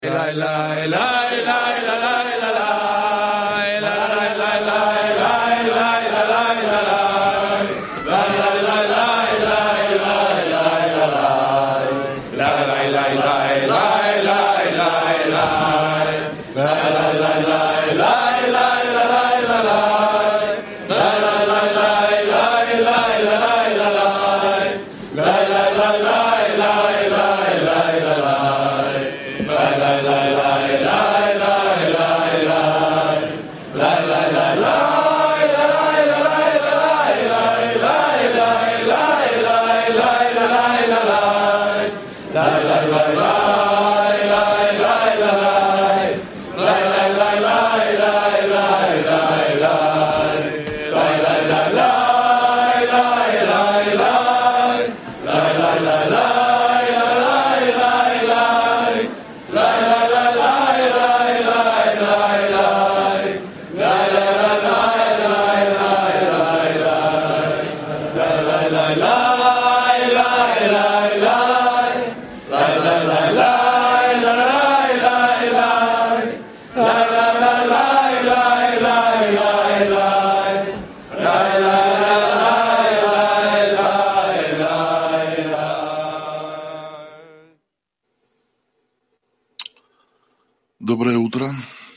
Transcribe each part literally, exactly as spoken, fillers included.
Доброе утро.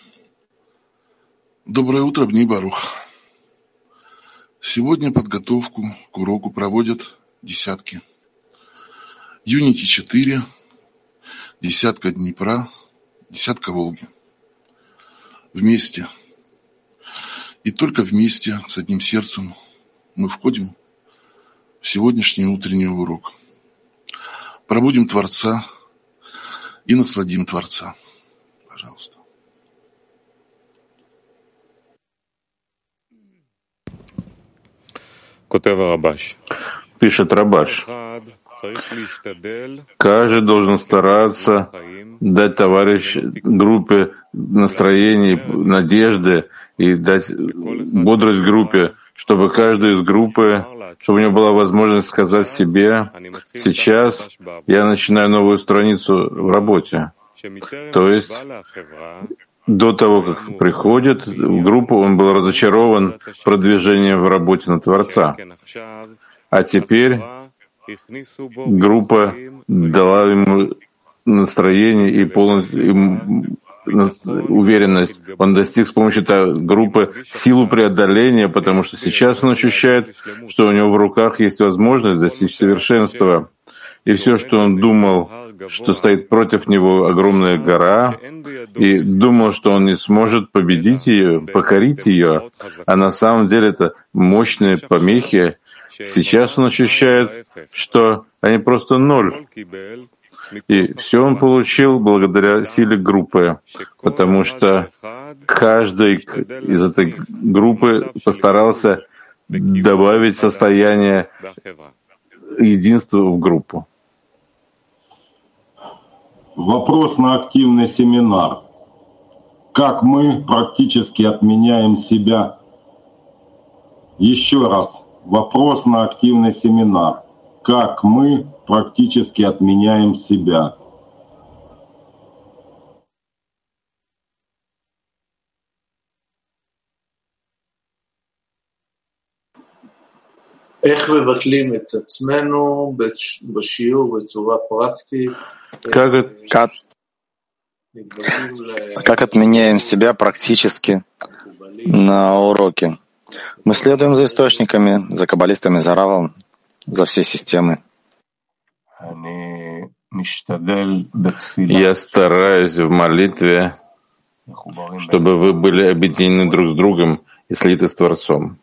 Доброе утро, Бней Барух. Сегодня подготовку к уроку проводят десятки. Юнити четыре, десятка Днепра, десятка Волги. Вместе. И только вместе, с одним сердцем, мы входим в сегодняшний утренний урок. Пробудим Творца и насладим Творца. Пожалуйста. Пишет Рабаш. Каждый должен стараться дать товарищ группе настроений, надежды и дать бодрость группе, чтобы каждый из группы, чтобы у него была возможность сказать себе: сейчас я начинаю новую страницу в работе. То есть до того, как приходит в группу, он был разочарован продвижением в работе на Творца. А теперь группа дала ему настроение и полностью уверенность. Он достиг с помощью этой группы силу преодоления, потому что сейчас он ощущает, что у него в руках есть возможность достичь совершенства. И все, что он думал, что стоит против него огромная гора, и думал, что он не сможет победить ее, покорить ее, а на самом деле это мощные помехи. Сейчас он ощущает, что они просто ноль. И все он получил благодаря силе группы, потому что каждый из этой группы постарался добавить состояние единства в группу. Вопрос на активный семинар. Как мы практически отменяем себя? Еще раз. Вопрос на активный семинар. Как мы практически отменяем себя? Как, как, как отменяем себя практически на уроке? Мы следуем за источниками, за каббалистами, за Равом, за всей системой. Я стараюсь в молитве, чтобы вы были объединены друг с другом и слиты с Творцом.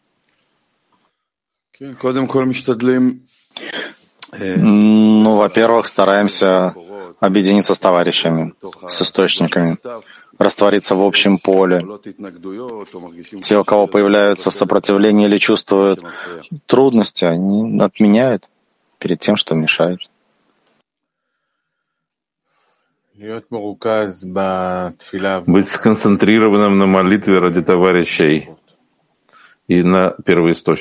Ну, во-первых, стараемся объединиться с товарищами, с источниками, раствориться в общем поле. Те, у кого появляются сопротивления или чувствуют трудности, они отменяют перед тем, что мешает. Быть сконцентрированным на молитве ради товарищей и на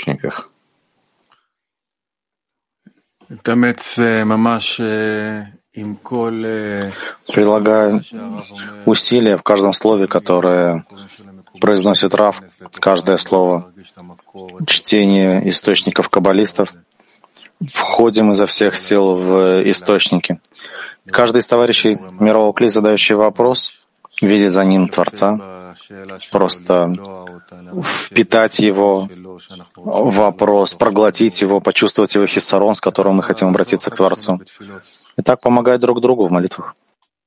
первоисточниках. Прилагая усилия в каждом слове, которое произносит Рав, каждое слово, чтение источников каббалистов, входим изо всех сил в источники. Каждый из товарищей мирового кли, задающий вопрос, видит за ним Творца, просто впитать его вопрос, проглотить его, почувствовать его хиссарон, с которым мы хотим обратиться к Творцу. И так помогать друг другу в молитвах.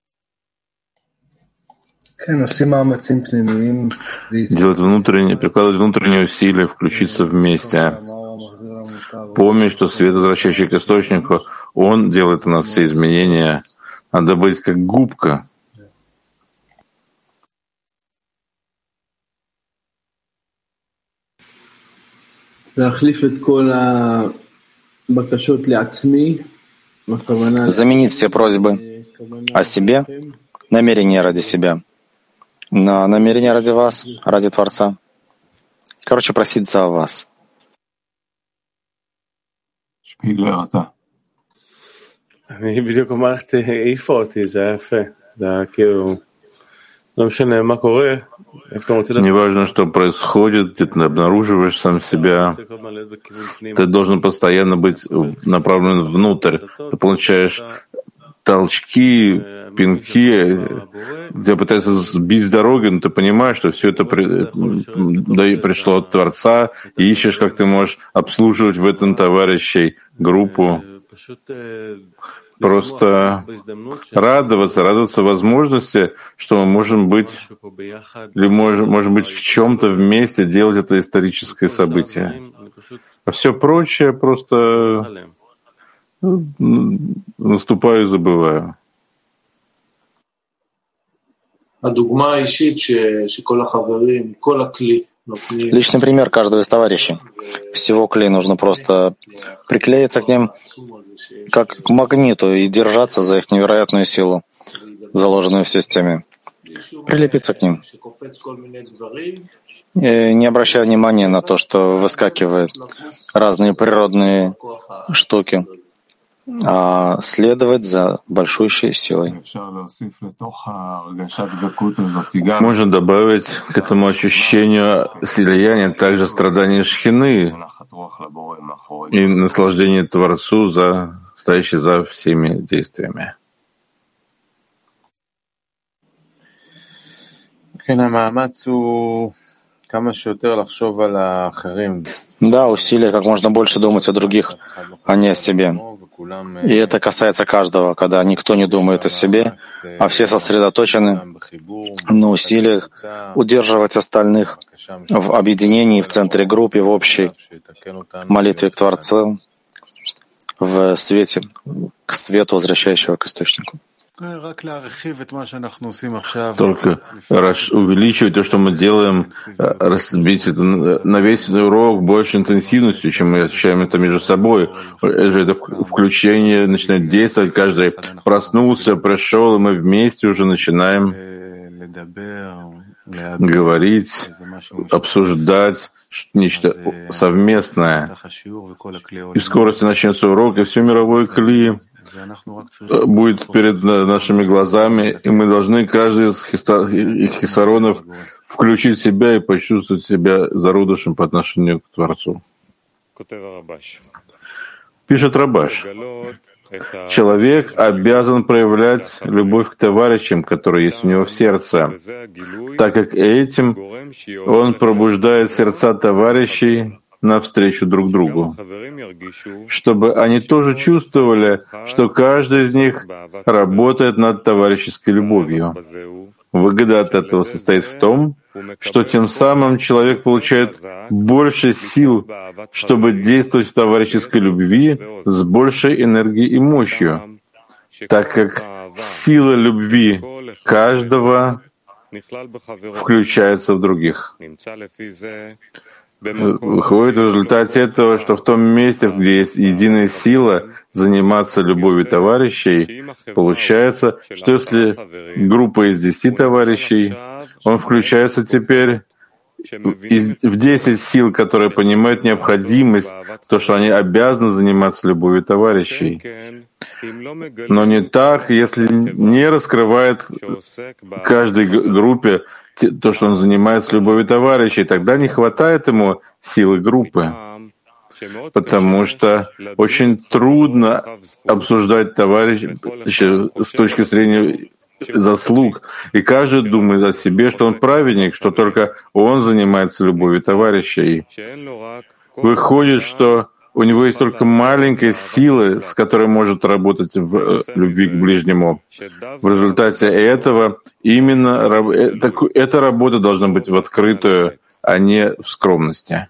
Делать внутренние, прикладывать внутренние усилия, включиться вместе. Помнить, что свет, возвращающий к источнику, он делает у нас все изменения. Надо быть как губка. Заменить все просьбы о себе, намерение ради себя, на намерение ради вас, ради Творца. Короче, просить за вас. אני בדיוק אמרת, העיפה אותי, זה היה יפה. זה היה כאילו, לא משנה מה קורה, איפה אתה רוצה... Неважно, что происходит, ты обнаруживаешь сам себя. Ты должен постоянно быть направлен внутрь. Ты получаешь толчки, пинки, тебя пытаются сбить с дороги, но ты понимаешь, что все это при, да, пришло от Творца, и ищешь, как ты можешь обслуживать в этом товарищей группу. Просто радоваться, радоваться возможности, что мы можем быть, или можем, можем быть в чем-то вместе, делать это историческое событие. А все прочее просто наступаю и забываю. Личный пример каждого из товарищей. Всего клей нужно просто приклеиться к ним, как к магниту, и держаться за их невероятную силу, заложенную в системе. Прилепиться к ним. И не обращая внимания на то, что выскакивают разные природные штуки, а следовать за большущей силой. Можно добавить к этому ощущению слияния также страдания шхины и наслаждение Творцу, за, стоящий за всеми действиями. Да, усилия как можно больше думать о других, а не о себе. И это касается каждого, когда никто не думает о себе, а все сосредоточены на усилиях удерживать остальных в объединении, в центре группы, в общей молитве к Творцу, в свете, к свету, возвращающего к источнику. Только увеличивать то, что мы делаем, разбить это на весь урок большей интенсивностью, чем мы ощущаем это между собой. Это включение начинает действовать, каждый проснулся, пришел, и мы вместе уже начинаем говорить, обсуждать нечто совместное. И в скорости начнется урок, и все мировое кли будет перед нашими глазами, и мы должны каждый из хисаронов включить себя и почувствовать себя зародышем по отношению к Творцу. Пишет Рабаш. Человек обязан проявлять любовь к товарищам, которые есть у него в сердце, так как этим он пробуждает сердца товарищей навстречу друг другу, чтобы они тоже чувствовали, что каждый из них работает над товарищеской любовью. Выгода от этого состоит в том, что тем самым человек получает больше сил, чтобы действовать в товарищеской любви с большей энергией и мощью, так как сила любви каждого включается в других. Выходит в результате этого, что в том месте, где есть единая сила заниматься любовью товарищей, получается, что если группа из десяти товарищей, он включается теперь в десять сил, которые понимают необходимость, то, что они обязаны заниматься любовью товарищей. Но не так, если не раскрывает каждой группе то, что он занимается любовью товарищей, тогда не хватает ему силы группы. Потому что очень трудно обсуждать товарища с точки зрения заслуг. И каждый думает о себе, что он праведник, что только он занимается любовью товарищей. Выходит, что у него есть только маленькая сила, с которой может работать в любви к ближнему. В результате этого именно эта работа должна быть в открытую, а не в скромности.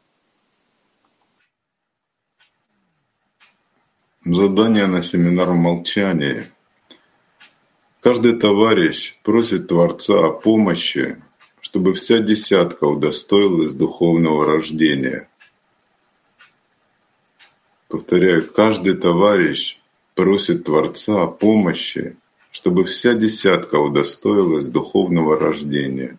Задание на семинар в молчании. Каждый товарищ просит Творца о помощи, чтобы вся десятка удостоилась духовного рождения. Повторяю, каждый товарищ просит Творца о помощи, чтобы вся десятка удостоилась духовного рождения.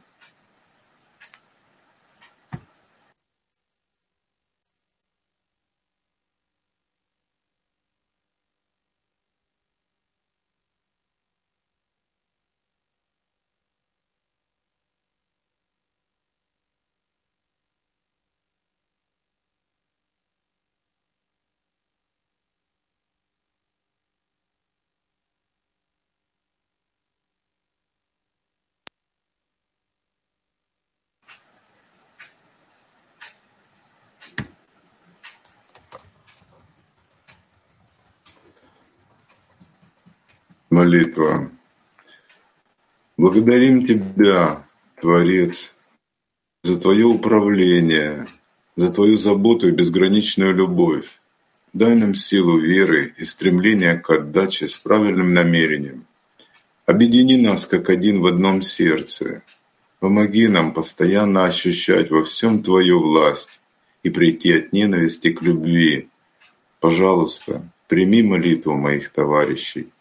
Молитва. Благодарим Тебя, Творец, за Твое управление, за Твою заботу и безграничную любовь. Дай нам силу веры и стремления к отдаче с правильным намерением. Объедини нас как один в одном сердце. Помоги нам постоянно ощущать во всем Твою власть и прийти от ненависти к любви. Пожалуйста, прими молитву моих товарищей.